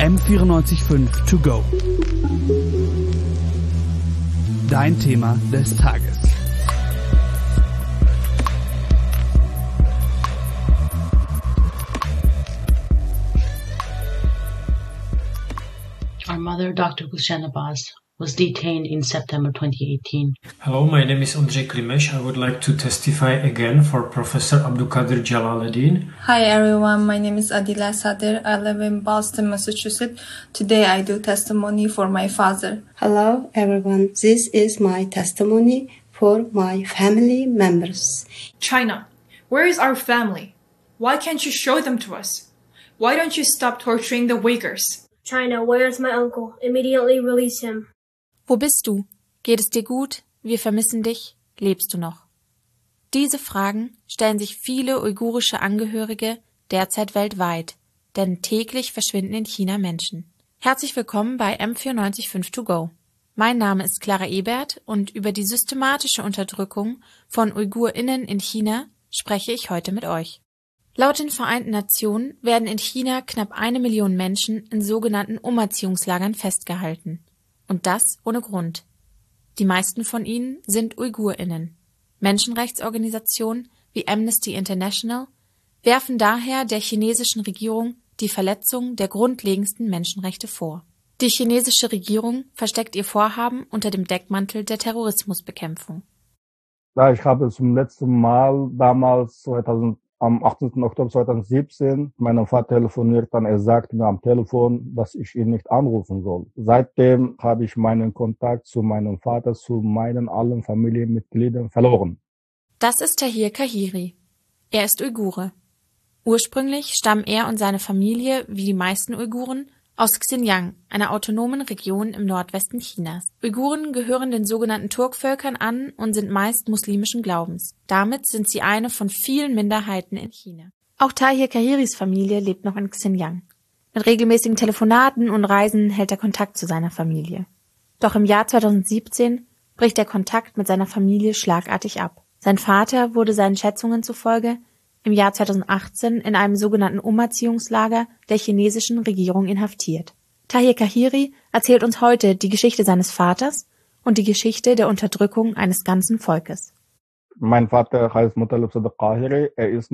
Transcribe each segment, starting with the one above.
M94.5 To Go. Dein Thema des Tages. Our mother, Dr. Gulshan Abbas, was detained in September 2018. Hello, my name is Andrzej Klimesh. I would like to testify again for Professor Abdulkadir Jalaluddin. Hi everyone, my name is Adila Sadir. I live in Boston, Massachusetts. Today I do testimony for my father. Hello everyone, this is my testimony for my family members. China, where is our family? Why can't you show them to us? Why don't you stop torturing the Uyghurs? China, where is my uncle? Immediately release him. Wo bist du? Geht es dir gut? Wir vermissen dich. Lebst du noch? Diese Fragen stellen sich viele uigurische Angehörige derzeit weltweit, denn täglich verschwinden in China Menschen. Herzlich willkommen bei M94.5 To Go. Mein Name ist Clara Ebert und über die systematische Unterdrückung von UigurInnen in China spreche ich heute mit euch. Laut den Vereinten Nationen werden in China knapp 1 Million Menschen in sogenannten Umerziehungslagern festgehalten. Und das ohne Grund. Die meisten von ihnen sind UigurInnen. Menschenrechtsorganisationen wie Amnesty International werfen daher der chinesischen Regierung die Verletzung der grundlegendsten Menschenrechte vor. Die chinesische Regierung versteckt ihr Vorhaben unter dem Deckmantel der Terrorismusbekämpfung. Ich habe zum letzten Mal damals am 18. Oktober 2017 meinem Vater telefoniert, dann er sagte mir am Telefon, dass ich ihn nicht anrufen soll. Seitdem habe ich meinen Kontakt zu meinem Vater, zu meinen allen Familienmitgliedern verloren. Das ist Tahir Kahiri. Er ist Uigure. Ursprünglich stammen er und seine Familie, wie die meisten Uiguren, aus Xinjiang, einer autonomen Region im Nordwesten Chinas. Uiguren gehören den sogenannten Turkvölkern an und sind meist muslimischen Glaubens. Damit sind sie eine von vielen Minderheiten in China. Auch Tahir Kahiris Familie lebt noch in Xinjiang. Mit regelmäßigen Telefonaten und Reisen hält er Kontakt zu seiner Familie. Doch im Jahr 2017 bricht der Kontakt mit seiner Familie schlagartig ab. Sein Vater wurde seinen Schätzungen zufolge im Jahr 2018 in einem sogenannten Umerziehungslager der chinesischen Regierung inhaftiert. Tahir Kahiri erzählt uns heute die Geschichte seines Vaters und die Geschichte der Unterdrückung eines ganzen Volkes. Mein Vater heißt Muttalib Sadiq Kahiri. Er ist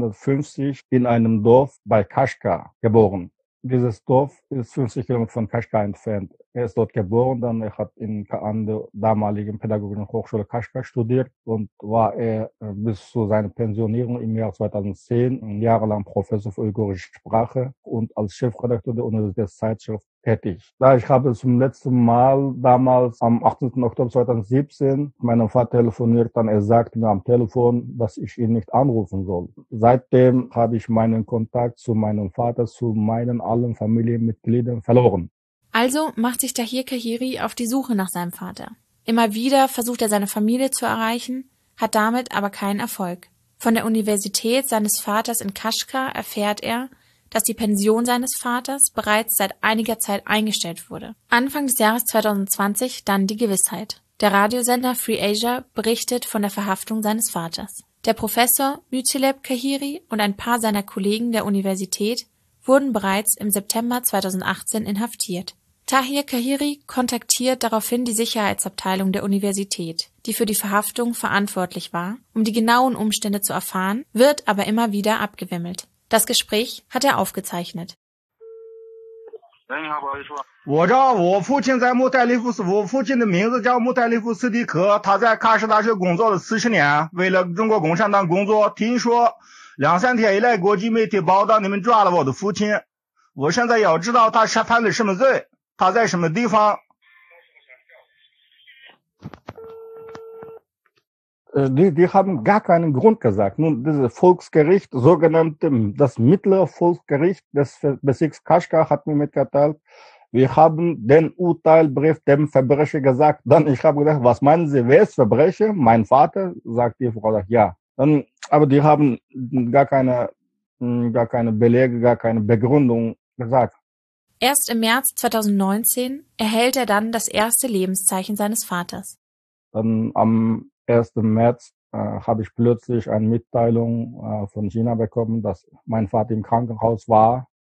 1950 in einem Dorf bei Kashgar geboren. Dieses Dorf ist 50 Kilometer von Kashgar entfernt. Er ist dort geboren, dann er hat an der damaligen Pädagogischen Hochschule Kashgar studiert und war er bis zu seiner Pensionierung im Jahr 2010 jahrelang Professor für uigurische Sprache und als Chefredakteur der Universitätszeitschrift tätig. Ich habe zum letzten Mal damals am 18. Oktober 2017 meinem Vater telefoniert, dann er sagte mir am Telefon, dass ich ihn nicht anrufen soll. Seitdem habe ich meinen Kontakt zu meinem Vater, zu meinen allen Familienmitgliedern verloren. Also macht sich Tahir Kahiri auf die Suche nach seinem Vater. Immer wieder versucht er seine Familie zu erreichen, hat damit aber keinen Erfolg. Von der Universität seines Vaters in Kashgar erfährt er, dass die Pension seines Vaters bereits seit einiger Zeit eingestellt wurde. Anfang des Jahres 2020 dann die Gewissheit. Der Radiosender Free Asia berichtet von der Verhaftung seines Vaters. Der Professor Muttalib Kahiri und ein paar seiner Kollegen der Universität wurden bereits im September 2018 inhaftiert. Tahir Kahiri kontaktiert daraufhin die Sicherheitsabteilung der Universität, die für die Verhaftung verantwortlich war, um die genauen Umstände zu erfahren, wird aber immer wieder abgewimmelt. Das Gespräch hat er aufgezeichnet. 我找我父亲在穆代利夫斯，我父亲的名字叫穆代利夫斯蒂克，他在喀什大学工作了40年，为了中国共产党工作。听说2、3天以来，国际媒体报道你们抓了我的父亲，我现在要知道他犯了什么罪，他在什么地方。 Die haben gar keinen Grund gesagt. Nun, dieses Volksgericht, das mittlere Volksgericht des Bezirks Kashgar hat mir mitgeteilt, wir haben den Urteilsbrief dem Verbrecher gesagt. Dann, ich habe gedacht, was meinen Sie, wer ist Verbrecher? Mein Vater, sagt die Frau, ja. Dann, aber die haben gar keine Belege, gar keine Begründung gesagt. Erst im März 2019 erhält er dann das erste Lebenszeichen seines Vaters. Dann am 1. März habe ich plötzlich eine Mitteilung von China bekommen, dass mein Vater im Krankenhaus war.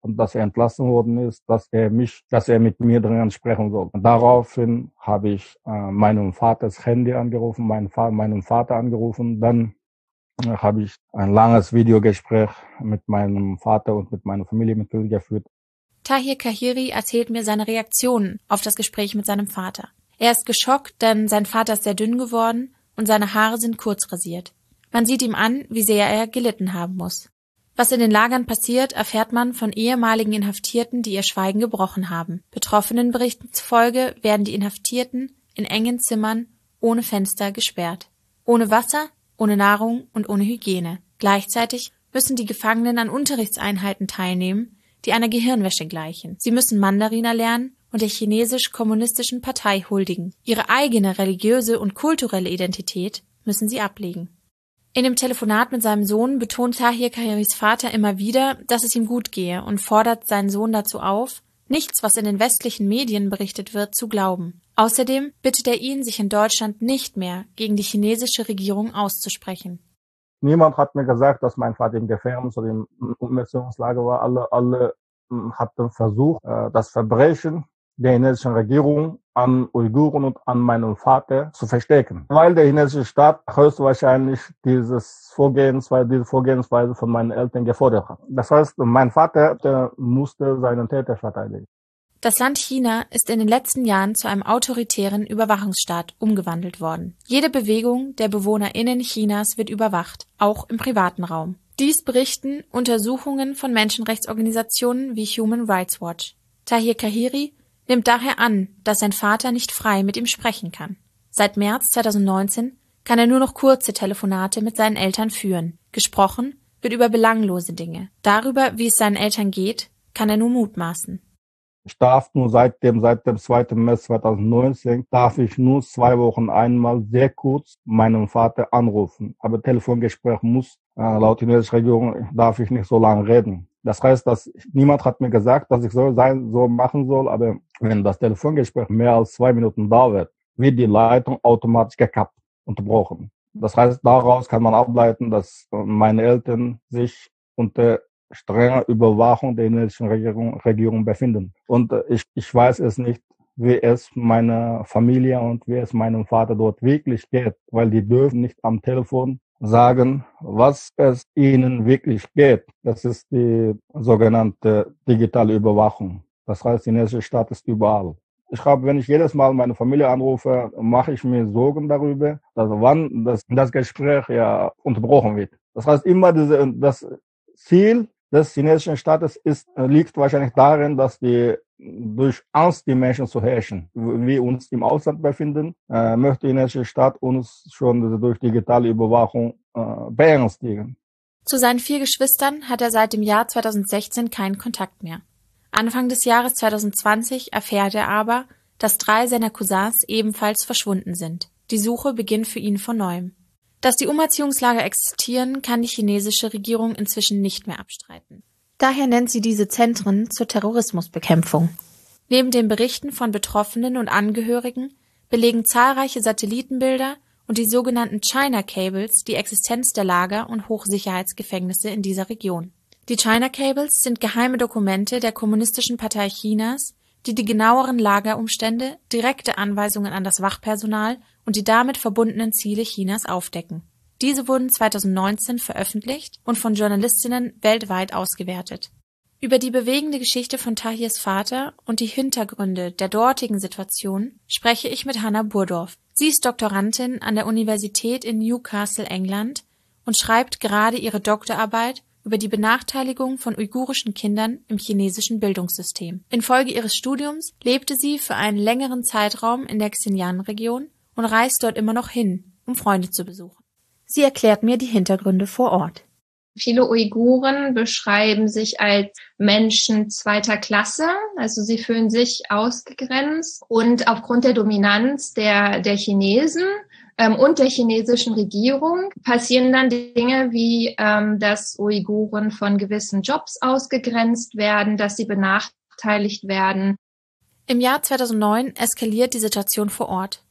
und dass er entlassen worden ist, dass er mit mir dringend sprechen soll. Daraufhin habe ich meinem Vaters Handy angerufen, meinen Vater angerufen. Dann habe ich ein langes Videogespräch mit meinem Vater und mit meiner Familienmitglieder geführt. Tahir Kahiri erzählt mir seine Reaktionen auf das Gespräch mit seinem Vater. Er ist geschockt, denn sein Vater ist sehr dünn geworden und seine Haare sind kurz rasiert. Man sieht ihm an, wie sehr er gelitten haben muss. Was in den Lagern passiert, erfährt man von ehemaligen Inhaftierten, die ihr Schweigen gebrochen haben. Betroffenen Berichten zufolge werden die Inhaftierten in engen Zimmern ohne Fenster gesperrt. Ohne Wasser, ohne Nahrung und ohne Hygiene. Gleichzeitig müssen die Gefangenen an Unterrichtseinheiten teilnehmen, die einer Gehirnwäsche gleichen. Sie müssen Mandarin lernen und der chinesisch-kommunistischen Partei huldigen. Ihre eigene religiöse und kulturelle Identität müssen sie ablegen. In dem Telefonat mit seinem Sohn betont Tahir Kahiris Vater immer wieder, dass es ihm gut gehe und fordert seinen Sohn dazu auf, nichts, was in den westlichen Medien berichtet wird, zu glauben. Außerdem bittet er ihn, sich in Deutschland nicht mehr gegen die chinesische Regierung auszusprechen. Niemand hat mir gesagt, dass mein Vater im Gefängnis oder im Umerziehungslager war. Alle hatten versucht, das Verbrechen der chinesischen Regierung an Uiguren und an meinem Vater zu verstecken. Weil der chinesische Staat höchstwahrscheinlich diese Vorgehensweise von meinen Eltern gefordert hat. Das heißt, mein Vater musste seinen Täter verteidigen. Das Land China ist in den letzten Jahren zu einem autoritären Überwachungsstaat umgewandelt worden. Jede Bewegung der BewohnerInnen Chinas wird überwacht, auch im privaten Raum. Dies berichten Untersuchungen von Menschenrechtsorganisationen wie Human Rights Watch. Tahir Kahiri nimmt daher an, dass sein Vater nicht frei mit ihm sprechen kann. Seit März 2019 kann er nur noch kurze Telefonate mit seinen Eltern führen. Gesprochen wird über belanglose Dinge. Darüber, wie es seinen Eltern geht, kann er nur mutmaßen. Ich darf nur seit dem 2. März 2019 darf ich nur 2 Wochen einmal sehr kurz meinen Vater anrufen. Aber Telefongespräch muss, laut chinesischer Regierung, darf ich nicht so lange reden. Das heißt, dass niemand hat mir gesagt, dass ich so machen soll, aber wenn das Telefongespräch mehr als 2 Minuten dauert, wird die Leitung automatisch gekappt, unterbrochen. Das heißt, daraus kann man ableiten, dass meine Eltern sich unter strenger Überwachung der chinesischen Regierung befinden. Und ich weiß es nicht, wie es meiner Familie und wie es meinem Vater dort wirklich geht, weil die dürfen nicht am Telefon sagen, was es ihnen wirklich geht. Das ist die sogenannte digitale Überwachung. Das heißt, der chinesische Staat ist überall. Wenn ich jedes Mal meine Familie anrufe, mache ich mir Sorgen darüber, dass wann das Gespräch unterbrochen wird. Das heißt, immer das Ziel des chinesischen Staates liegt wahrscheinlich darin, dass durch Angst die Menschen zu herrschen. Wir uns im Ausland befinden, möchte der chinesische Staat uns schon durch digitale Überwachung beängstigen. Zu seinen 4 Geschwistern hat er seit dem Jahr 2016 keinen Kontakt mehr. Anfang des Jahres 2020 erfährt er aber, dass 3 seiner Cousins ebenfalls verschwunden sind. Die Suche beginnt für ihn von neuem. Dass die Umerziehungslager existieren, kann die chinesische Regierung inzwischen nicht mehr abstreiten. Daher nennt sie diese Zentren zur Terrorismusbekämpfung. Neben den Berichten von Betroffenen und Angehörigen belegen zahlreiche Satellitenbilder und die sogenannten China Cables die Existenz der Lager und Hochsicherheitsgefängnisse in dieser Region. Die China Cables sind geheime Dokumente der Kommunistischen Partei Chinas, die genaueren Lagerumstände, direkte Anweisungen an das Wachpersonal und die damit verbundenen Ziele Chinas aufdecken. Diese wurden 2019 veröffentlicht und von Journalistinnen weltweit ausgewertet. Über die bewegende Geschichte von Tahirs Vater und die Hintergründe der dortigen Situation spreche ich mit Hannah Burdorf. Sie ist Doktorandin an der Universität in Newcastle, England, und schreibt gerade ihre Doktorarbeit über die Benachteiligung von uigurischen Kindern im chinesischen Bildungssystem. Infolge ihres Studiums lebte sie für einen längeren Zeitraum in der Xinjiang-Region und reist dort immer noch hin, um Freunde zu besuchen. Sie erklärt mir die Hintergründe vor Ort. Viele Uiguren beschreiben sich als Menschen zweiter Klasse, also sie fühlen sich ausgegrenzt und aufgrund der Dominanz der Chinesen und der chinesischen Regierung passieren dann Dinge wie, dass Uiguren von gewissen Jobs ausgegrenzt werden, dass sie benachteiligt werden. Im Jahr 2009 eskaliert die Situation vor Ort.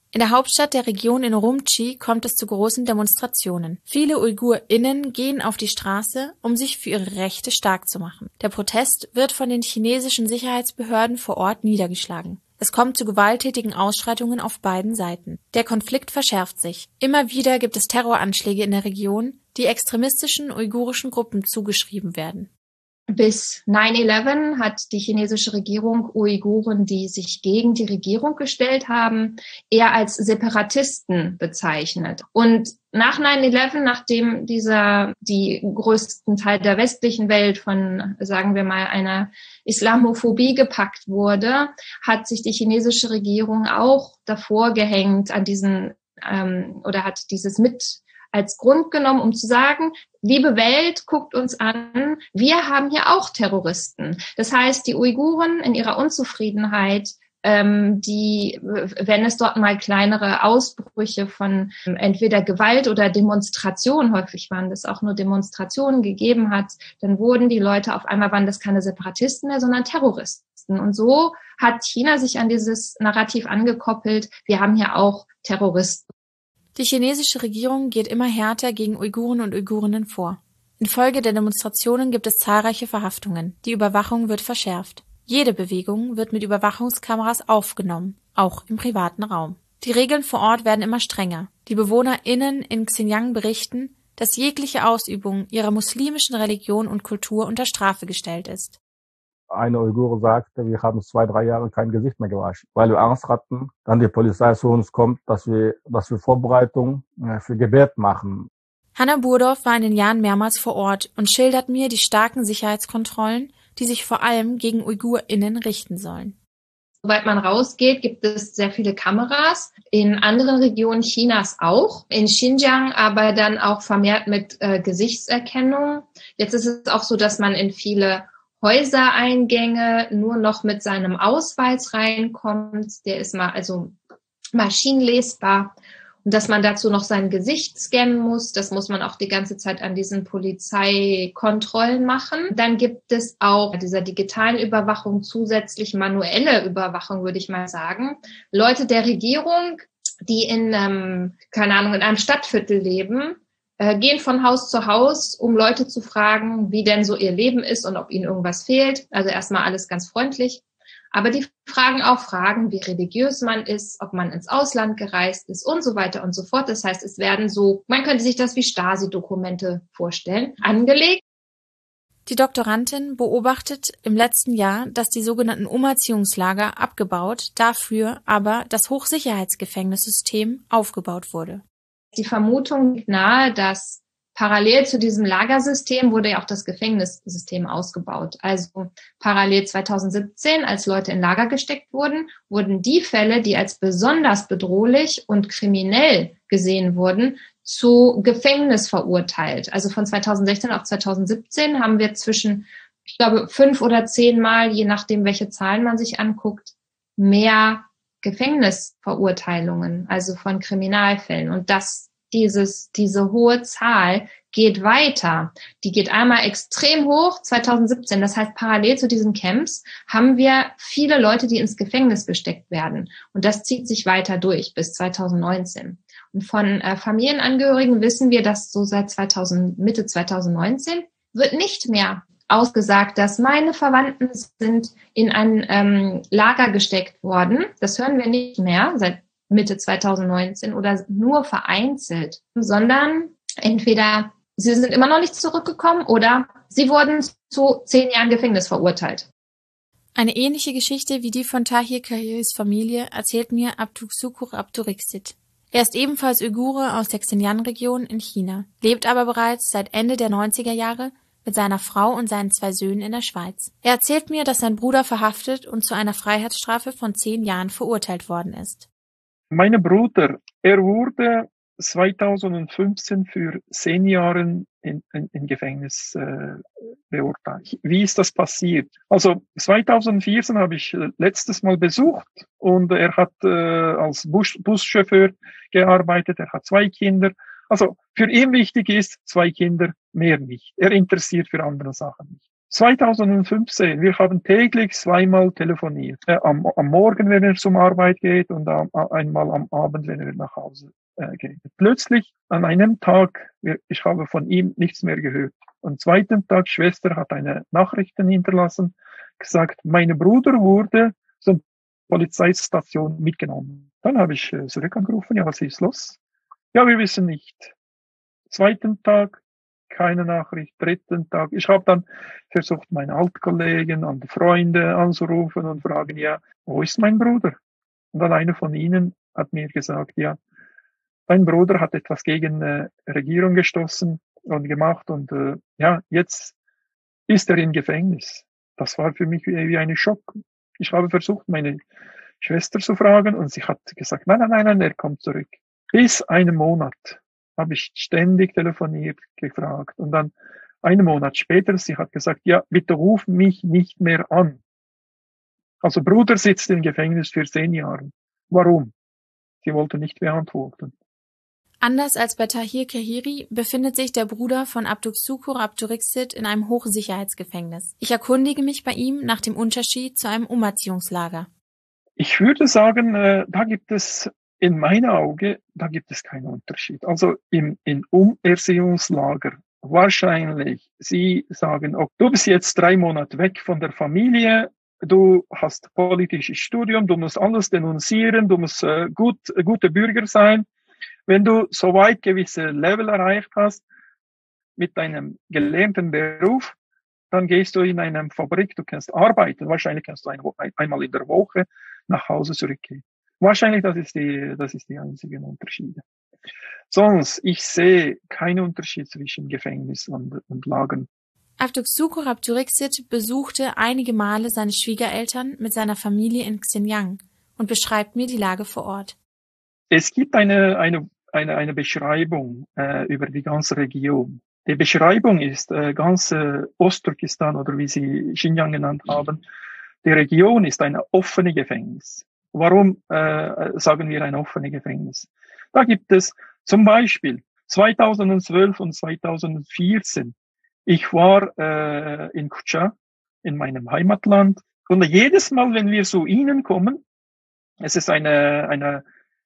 In der Hauptstadt der Region in Urumqi kommt es zu großen Demonstrationen. Viele UigurInnen gehen auf die Straße, um sich für ihre Rechte stark zu machen. Der Protest wird von den chinesischen Sicherheitsbehörden vor Ort niedergeschlagen. Es kommt zu gewalttätigen Ausschreitungen auf beiden Seiten. Der Konflikt verschärft sich. Immer wieder gibt es Terroranschläge in der Region, die extremistischen uigurischen Gruppen zugeschrieben werden. Bis 9/11 hat die chinesische Regierung Uiguren, die sich gegen die Regierung gestellt haben, eher als Separatisten bezeichnet. Und nach 9/11, nachdem die größten Teil der westlichen Welt von, sagen wir mal, einer Islamophobie gepackt wurde, hat sich die chinesische Regierung auch davor gehängt an diesen, oder hat dieses mit als Grund genommen, um zu sagen, liebe Welt, guckt uns an, wir haben hier auch Terroristen. Das heißt, die Uiguren in ihrer Unzufriedenheit, wenn es dort mal kleinere Ausbrüche von entweder Gewalt oder Demonstration, häufig waren das auch nur Demonstrationen, gegeben hat, dann wurden die Leute auf einmal, waren das keine Separatisten mehr, sondern Terroristen. Und so hat China sich an dieses Narrativ angekoppelt, wir haben hier auch Terroristen. Die chinesische Regierung geht immer härter gegen Uiguren und Uigurinnen vor. Infolge der Demonstrationen gibt es zahlreiche Verhaftungen. Die Überwachung wird verschärft. Jede Bewegung wird mit Überwachungskameras aufgenommen, auch im privaten Raum. Die Regeln vor Ort werden immer strenger. Die BewohnerInnen in Xinjiang berichten, dass jegliche Ausübung ihrer muslimischen Religion und Kultur unter Strafe gestellt ist. Eine Uigure sagte, wir haben 2-3 Jahre kein Gesicht mehr gewaschen, weil wir Angst hatten, dann die Polizei zu uns kommt, dass wir Vorbereitungen für Gebet machen. Hanna Burdorf war in den Jahren mehrmals vor Ort und schildert mir die starken Sicherheitskontrollen, die sich vor allem gegen UigurInnen richten sollen. Sobald man rausgeht, gibt es sehr viele Kameras. In anderen Regionen Chinas auch. In Xinjiang aber dann auch vermehrt mit Gesichtserkennung. Jetzt ist es auch so, dass man in viele Häusereingänge nur noch mit seinem Ausweis reinkommt. Der ist maschinenlesbar. Und dass man dazu noch sein Gesicht scannen muss, das muss man auch die ganze Zeit an diesen Polizeikontrollen machen. Dann gibt es auch dieser digitalen Überwachung zusätzlich manuelle Überwachung, würde ich mal sagen. Leute der Regierung, die in einem Stadtviertel leben, gehen von Haus zu Haus, um Leute zu fragen, wie denn so ihr Leben ist und ob ihnen irgendwas fehlt. Also erstmal alles ganz freundlich. Aber die fragen auch Fragen, wie religiös man ist, ob man ins Ausland gereist ist und so weiter und so fort. Das heißt, es werden man könnte sich das wie Stasi-Dokumente vorstellen, angelegt. Die Doktorandin beobachtet im letzten Jahr, dass die sogenannten Umerziehungslager abgebaut, dafür aber das Hochsicherheitsgefängnissystem aufgebaut wurde. Die Vermutung liegt nahe, dass parallel zu diesem Lagersystem wurde ja auch das Gefängnissystem ausgebaut. Also parallel 2017, als Leute in Lager gesteckt wurden, wurden die Fälle, die als besonders bedrohlich und kriminell gesehen wurden, zu Gefängnis verurteilt. Also von 2016 auf 2017 haben wir zwischen, ich glaube, 5 oder 10 Mal, je nachdem, welche Zahlen man sich anguckt, mehr Gefängnisverurteilungen, also von Kriminalfällen. Und diese hohe Zahl geht weiter. Die geht einmal extrem hoch, 2017. Das heißt, parallel zu diesen Camps haben wir viele Leute, die ins Gefängnis gesteckt werden. Und das zieht sich weiter durch bis 2019. Und von Familienangehörigen wissen wir, dass so seit Mitte 2019 wird nicht mehr ausgesagt, dass meine Verwandten sind in ein Lager gesteckt worden. Das hören wir nicht mehr seit Mitte 2019 oder nur vereinzelt, sondern entweder sie sind immer noch nicht zurückgekommen oder sie wurden zu 10 Jahren Gefängnis verurteilt. Eine ähnliche Geschichte wie die von Tahir Kahirs Familie erzählt mir Abduksukur Abdurixit. Er ist ebenfalls Uigure aus der Xinjiang-Region in China, lebt aber bereits seit Ende der 90er Jahre mit seiner Frau und seinen 2 Söhnen in der Schweiz. Er erzählt mir, dass sein Bruder verhaftet und zu einer Freiheitsstrafe von 10 Jahren verurteilt worden ist. Mein Bruder, er wurde 2015 für 10 Jahre in Gefängnis beurteilt. Wie ist das passiert? Also 2014 habe ich letztes Mal besucht und er hat als Buschauffeur gearbeitet, er hat 2 Kinder. Also für ihn wichtig ist 2 Kinder, mehr nicht. Er interessiert für andere Sachen nicht. 2015, wir haben täglich zweimal telefoniert. Am Morgen, wenn er zum Arbeit geht und einmal am Abend, wenn er nach Hause geht. Plötzlich an einem Tag, ich habe von ihm nichts mehr gehört. Am zweiten Tag, Schwester hat eine Nachricht hinterlassen, gesagt, mein Bruder wurde zur Polizeistation mitgenommen. Dann habe ich zurück angerufen, ja, was ist los? Ja, wir wissen nicht. Zweiten Tag, keine Nachricht. Dritten Tag, ich habe dann versucht, meine Altkollegen und Freunde anzurufen und fragen, ja, wo ist mein Bruder? Und dann einer von ihnen hat mir gesagt, ja, dein Bruder hat etwas gegen Regierung gestoßen und gemacht und ja, jetzt ist er im Gefängnis. Das war für mich wie ein Schock. Ich habe versucht, meine Schwester zu fragen und sie hat gesagt, nein, er kommt zurück. Bis einen Monat habe ich ständig telefoniert, gefragt und dann einen Monat später, sie hat gesagt, ja, bitte ruf mich nicht mehr an. Also Bruder sitzt im Gefängnis für 10 Jahre. Warum? Sie wollte nicht beantworten. Anders als bei Tahir Kahiri befindet sich der Bruder von Abdulsukur Abduriksit in einem Hochsicherheitsgefängnis. Ich erkundige mich bei ihm nach dem Unterschied zu einem Umerziehungslager. Ich würde sagen, da gibt es in meinen Augen, da gibt es keinen Unterschied. Also in Umerziehungslager wahrscheinlich, sie sagen, oh, du bist jetzt 3 Monate weg von der Familie, du hast politisches Studium, du musst alles denunzieren, du musst guter Bürger sein. Wenn du soweit gewisse Level erreicht hast mit deinem gelernten Beruf, dann gehst du in eine Fabrik, du kannst arbeiten. Wahrscheinlich kannst du einmal in der Woche nach Hause zurückgehen. Wahrscheinlich das ist die einzigen Unterschiede. Sonst, ich sehe keinen Unterschied zwischen Gefängnis und Lagern. Abdulsukur Abduriksit besuchte einige Male seine Schwiegereltern mit seiner Familie in Xinjiang und beschreibt mir die Lage vor Ort. Es gibt eine Beschreibung über die ganze Region. Die Beschreibung ist ganz Ostturkestan oder wie sie Xinjiang genannt haben. Die Region ist ein offenes Gefängnis. Warum sagen wir ein offenes Gefängnis? Da gibt es zum Beispiel 2012 und 2014. Ich war in Kucha, in meinem Heimatland. Und jedes Mal, wenn wir zu ihnen kommen, es ist eine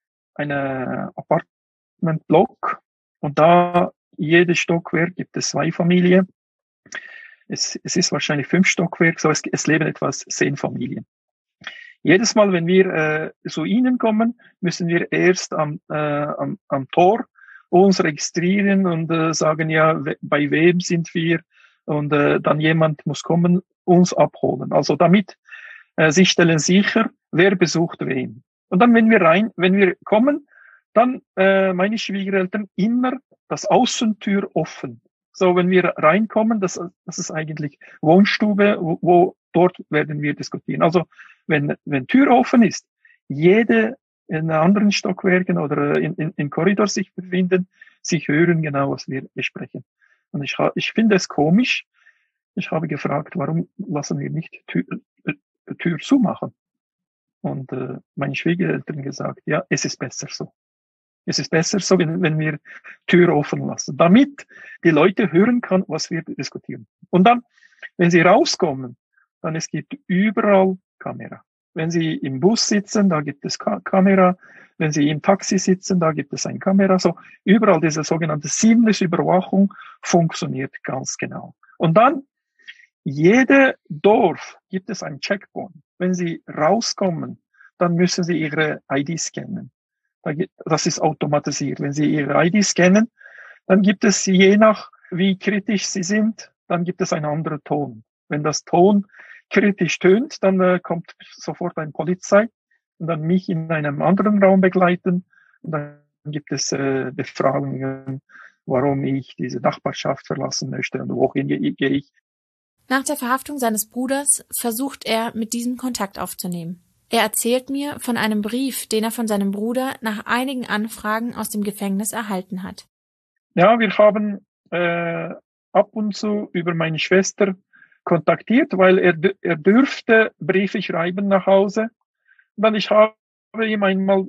Apartmentblock und da jedes Stockwerk gibt es 2 Familien. Es ist wahrscheinlich 5 Stockwerke, so es leben etwa 10 Familien. Jedes Mal, wenn wir zu ihnen kommen, müssen wir erst am Tor uns registrieren und sagen, ja, bei wem sind wir? Und dann jemand muss kommen, uns abholen. Also damit sie stellen sicher, wer besucht wen. Und dann, wenn wir kommen, dann meine Schwiegereltern immer das Außentür offen. So, wenn wir reinkommen, das ist eigentlich Wohnstube, wo dort werden wir diskutieren. Also, wenn Tür offen ist, jede in anderen Stockwerken oder in Korridor sich befinden, sie hören genau, was wir besprechen. Und ich finde es komisch. Ich habe gefragt, warum lassen wir nicht Tür zumachen? Und meine Schwiegereltern gesagt, ja, es ist besser so. Es ist besser so, wenn wir Tür offen lassen, damit die Leute hören können, was wir diskutieren. Und dann, wenn sie rauskommen, dann es gibt überall Kamera. Wenn sie im Bus sitzen, da gibt es Kamera. Wenn sie im Taxi sitzen, da gibt es eine Kamera. So, überall diese sogenannte seamless Überwachung funktioniert ganz genau. Und dann, jede Dorf gibt es einen Checkpoint. Wenn sie rauskommen, dann müssen sie ihre ID scannen. Das ist automatisiert. Wenn sie ihre ID scannen, dann gibt es, je nach wie kritisch sie sind, dann gibt es einen anderen Ton. Wenn das Ton kritisch tönt, dann kommt sofort eine Polizei und dann mich in einem anderen Raum begleiten. Und dann gibt es Befragungen, warum ich diese Nachbarschaft verlassen möchte und wohin gehe ich. Nach der Verhaftung seines Bruders versucht er, mit diesem Kontakt aufzunehmen. Er erzählt mir von einem Brief, den er von seinem Bruder nach einigen Anfragen aus dem Gefängnis erhalten hat. Ja, wir haben ab und zu über meine Schwester kontaktiert, weil er dürfte Briefe schreiben nach Hause. Und dann ich habe ihm einmal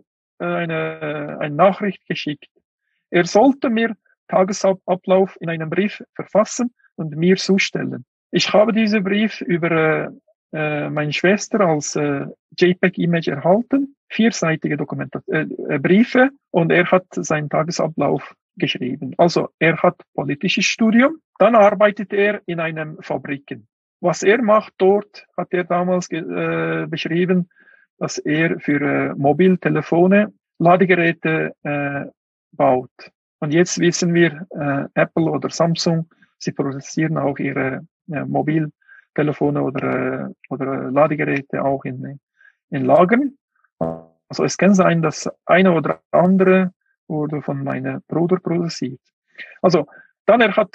eine Nachricht geschickt. Er sollte mir Tagesablauf in einem Brief verfassen und mir zustellen. Ich habe diesen Brief über meine Schwester als JPEG-Image erhalten, 4-seitige Briefe, und er hat seinen Tagesablauf geschrieben. Also er hat politisches Studium, dann arbeitet er in einem Fabriken. Was er macht dort, hat er damals beschrieben, dass er für Mobiltelefone Ladegeräte baut. Und jetzt wissen wir, Apple oder Samsung, sie produzieren auch ihre Mobiltelefone oder Ladegeräte auch in Lagern. Also es kann sein, dass eine oder andere wurde von meinem Bruder produziert. Also dann er hat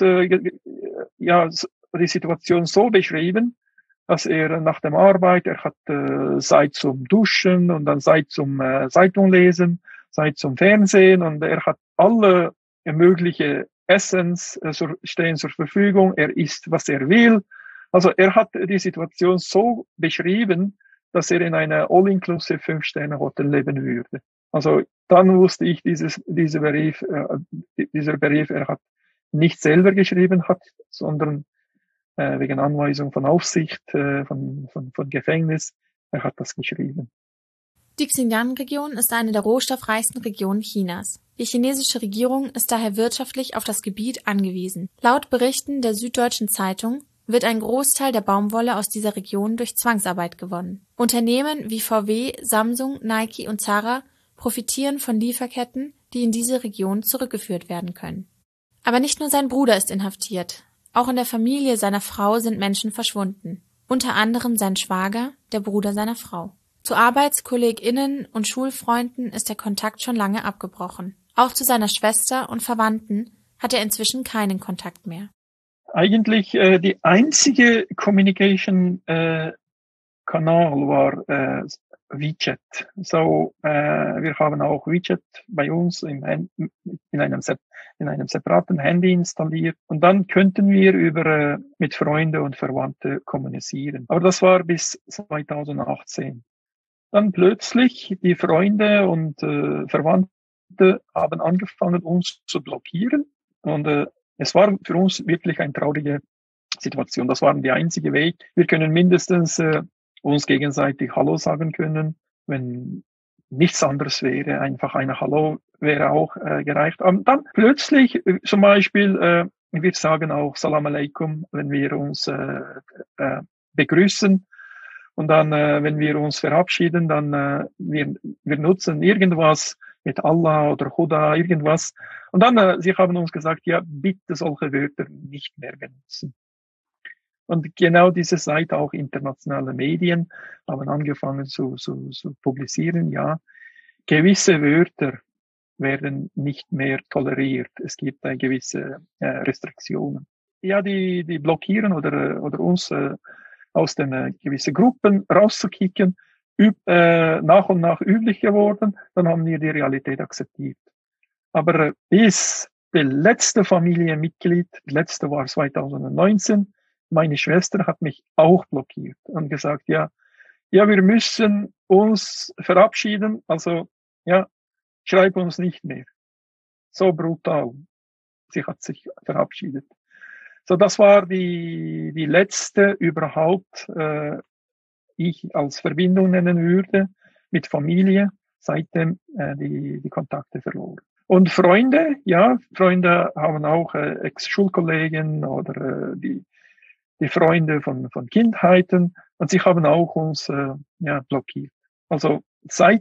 die Situation so beschrieben, dass er nach dem Arbeit, er hat Zeit zum Duschen und dann Zeit zum Zeitung lesen, Zeit zum Fernsehen, und er hat alle mögliche Essens stehen zur Verfügung. Er isst, was er will. Also er hat die Situation so beschrieben, dass er in einer All-Inclusive 5-Sterne-Hotel leben würde. Also dann wusste ich, dieser Brief, er hat nicht selber geschrieben hat, sondern wegen Anweisung von Aufsicht, von Gefängnis, er hat das geschrieben. Die Xinjiang-Region ist eine der rohstoffreichsten Regionen Chinas. Die chinesische Regierung ist daher wirtschaftlich auf das Gebiet angewiesen. Laut Berichten der Süddeutschen Zeitung wird ein Großteil der Baumwolle aus dieser Region durch Zwangsarbeit gewonnen. Unternehmen wie VW, Samsung, Nike und Zara profitieren von Lieferketten, die in diese Region zurückgeführt werden können. Aber nicht nur sein Bruder ist inhaftiert. Auch in der Familie seiner Frau sind Menschen verschwunden. Unter anderem sein Schwager, der Bruder seiner Frau. Zu ArbeitskollegInnen und Schulfreunden ist der Kontakt schon lange abgebrochen. Auch zu seiner Schwester und Verwandten hat er inzwischen keinen Kontakt mehr. Eigentlich die einzige Communication-Kanal war WeChat. So, wir haben auch WeChat bei uns in einem separaten Handy installiert, und dann könnten wir mit Freunden und Verwandten kommunizieren. Aber das war bis 2018. Dann plötzlich die Freunde und Verwandte haben angefangen, uns zu blockieren, und es war für uns wirklich eine traurige Situation. Das war der einzige Weg. Wir können mindestens uns gegenseitig Hallo sagen können. Wenn nichts anderes wäre, einfach ein Hallo wäre auch gereicht. Und dann plötzlich zum Beispiel, wir sagen auch Salam Alaikum, wenn wir uns begrüßen. Und dann, wenn wir uns verabschieden, dann wir nutzen irgendwas mit Allah oder Huda, irgendwas. Und dann, sie haben uns gesagt, ja, bitte solche Wörter nicht mehr benutzen. Und genau diese Seite, auch internationale Medien, haben angefangen zu publizieren, ja, gewisse Wörter werden nicht mehr toleriert. Es gibt gewisse Restriktionen. Ja, die blockieren oder uns aus den gewissen Gruppen rauszukicken, nach und nach üblich geworden, dann haben wir die Realität akzeptiert. Aber bis der letzte Familienmitglied, letzte war 2019, meine Schwester hat mich auch blockiert und gesagt, ja, wir müssen uns verabschieden, also, ja, schreib uns nicht mehr. So brutal. Sie hat sich verabschiedet. So, das war die letzte überhaupt, ich als Verbindung nennen würde mit Familie, seitdem die Kontakte verloren. Und Freunde, ja, Freunde haben auch Ex-Schulkollegen oder die Freunde von Kindheiten, und sie haben auch uns blockiert. Also seit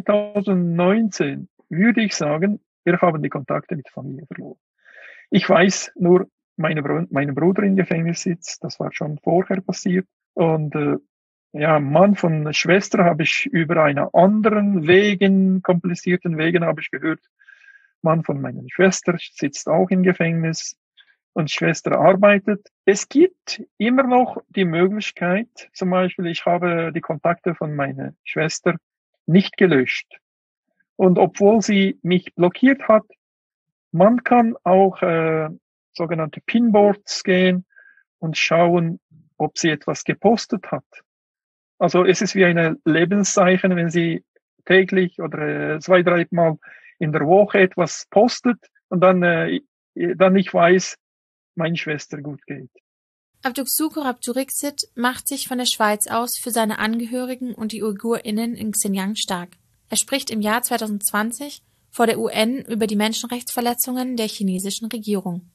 2019 würde ich sagen, wir haben die Kontakte mit Familie verloren. Ich weiß nur, mein Bruder im Gefängnis sitzt, das war schon vorher passiert, und Mann von Schwester habe ich über einen anderen komplizierten Wegen habe ich gehört. Mann von meiner Schwester sitzt auch im Gefängnis und Schwester arbeitet. Es gibt immer noch die Möglichkeit, zum Beispiel, ich habe die Kontakte von meiner Schwester nicht gelöscht. Und obwohl sie mich blockiert hat, man kann auch sogenannte Pinboards gehen und schauen, ob sie etwas gepostet hat. Also es ist wie ein Lebenszeichen, wenn sie täglich oder 2-3 Mal in der Woche etwas postet und dann ich weiß, meine Schwester gut geht. Abduksukur Abduriksit macht sich von der Schweiz aus für seine Angehörigen und die UigurInnen in Xinjiang stark. Er spricht im Jahr 2020 vor der UN über die Menschenrechtsverletzungen der chinesischen Regierung.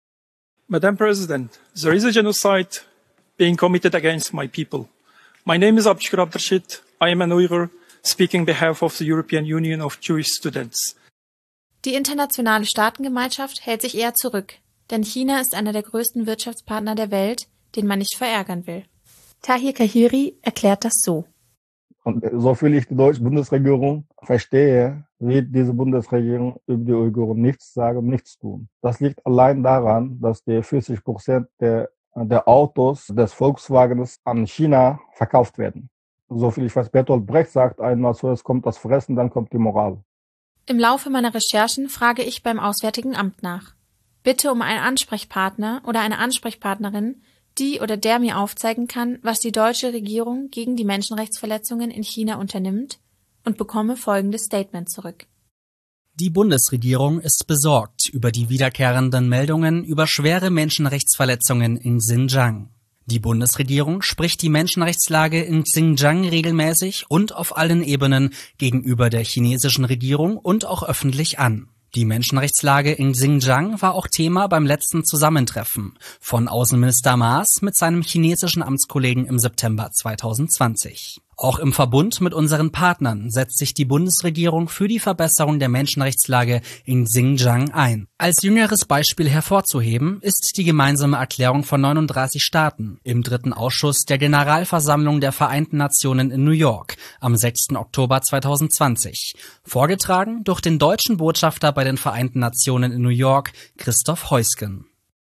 Madam President, there is a genocide being committed against my people. My name is Abduksukur Abduriksit. I am an Uyghur, speaking on behalf of the European Union of Jewish Students. Die internationale Staatengemeinschaft hält sich eher zurück, denn China ist einer der größten Wirtschaftspartner der Welt, den man nicht verärgern will. Tahir Kahiri erklärt das so. Und soviel ich die deutsche Bundesregierung verstehe, wird diese Bundesregierung über die Uiguren nichts sagen und nichts tun. Das liegt allein daran, dass die 40% der Autos des Volkswagens an China verkauft werden. Soviel ich weiß, Bertolt Brecht sagt einmal so, es kommt das Fressen, dann kommt die Moral. Im Laufe meiner Recherchen frage ich beim Auswärtigen Amt nach. Bitte um einen Ansprechpartner oder eine Ansprechpartnerin, die oder der mir aufzeigen kann, was die deutsche Regierung gegen die Menschenrechtsverletzungen in China unternimmt, und bekomme folgendes Statement zurück. Die Bundesregierung ist besorgt über die wiederkehrenden Meldungen über schwere Menschenrechtsverletzungen in Xinjiang. Die Bundesregierung spricht die Menschenrechtslage in Xinjiang regelmäßig und auf allen Ebenen gegenüber der chinesischen Regierung und auch öffentlich an. Die Menschenrechtslage in Xinjiang war auch Thema beim letzten Zusammentreffen von Außenminister Maas mit seinem chinesischen Amtskollegen im September 2020. Auch im Verbund mit unseren Partnern setzt sich die Bundesregierung für die Verbesserung der Menschenrechtslage in Xinjiang ein. Als jüngeres Beispiel hervorzuheben ist die gemeinsame Erklärung von 39 Staaten im 3. Ausschuss der Generalversammlung der Vereinten Nationen in New York am 6. Oktober 2020, vorgetragen durch den deutschen Botschafter bei den Vereinten Nationen in New York, Christoph Heusgen.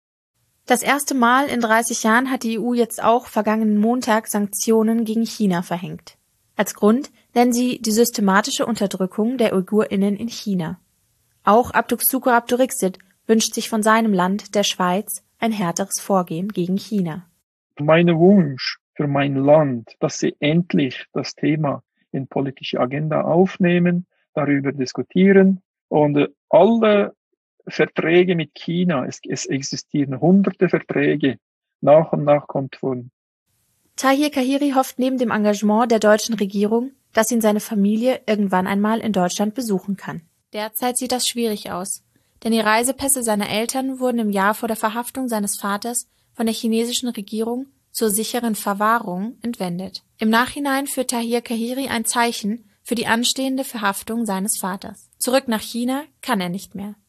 Das erste Mal in 30 Jahren hat die EU jetzt auch vergangenen Montag Sanktionen gegen China verhängt. Als Grund nennen sie die systematische Unterdrückung der UigurInnen in China. Auch Abduksukur Abduriksit wünscht sich von seinem Land, der Schweiz, ein härteres Vorgehen gegen China. Mein Wunsch für mein Land, dass sie endlich das Thema in politische Agenda aufnehmen, darüber diskutieren und alle Verträge mit China, es existieren hunderte Verträge, nach und nach kommt von. Tahir Kahiri hofft neben dem Engagement der deutschen Regierung, dass ihn seine Familie irgendwann einmal in Deutschland besuchen kann. Derzeit sieht das schwierig aus, denn die Reisepässe seiner Eltern wurden im Jahr vor der Verhaftung seines Vaters von der chinesischen Regierung zur sicheren Verwahrung entwendet. Im Nachhinein führt Tahir Kahiri ein Zeichen für die anstehende Verhaftung seines Vaters. Zurück nach China kann er nicht mehr.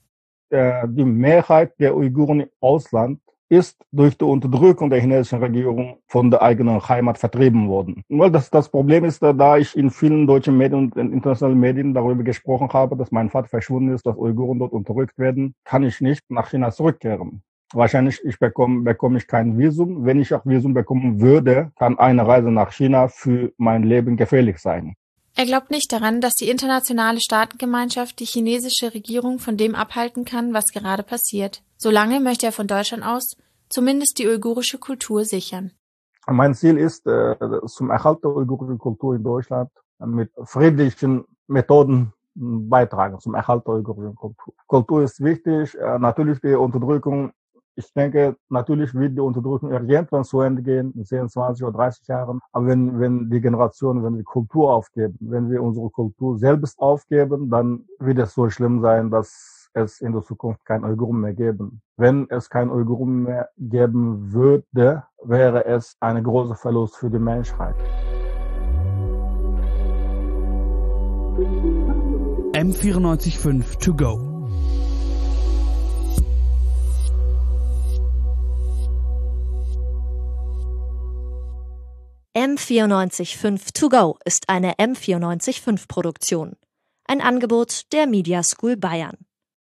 Die Mehrheit der Uiguren im Ausland ist durch die Unterdrückung der chinesischen Regierung von der eigenen Heimat vertrieben worden. Weil das Problem ist, da ich in vielen deutschen Medien und internationalen Medien darüber gesprochen habe, dass mein Vater verschwunden ist, dass Uiguren dort unterdrückt werden, kann ich nicht nach China zurückkehren. Wahrscheinlich bekomme ich kein Visum. Wenn ich auch Visum bekommen würde, kann eine Reise nach China für mein Leben gefährlich sein. Er glaubt nicht daran, dass die internationale Staatengemeinschaft die chinesische Regierung von dem abhalten kann, was gerade passiert. Solange möchte er von Deutschland aus zumindest die uigurische Kultur sichern. Mein Ziel ist, zum Erhalt der uigurischen Kultur in Deutschland mit friedlichen Methoden beitragen, zum Erhalt der uigurischen Kultur. Kultur ist wichtig, natürlich die Unterdrückung. Ich denke, natürlich wird die Unterdrückung irgendwann zu Ende gehen, in 10, 20 oder 30 Jahren. Aber wenn die Generation, wenn wir Kultur aufgeben, wenn wir unsere Kultur selbst aufgeben, dann wird es so schlimm sein, dass es in der Zukunft kein Uiguren mehr geben. Wenn es kein Uiguren mehr geben würde, wäre es ein großer Verlust für die Menschheit. M94.5 to go. M94.5 to go ist eine M94.5 Produktion. Ein Angebot der Media School Bayern.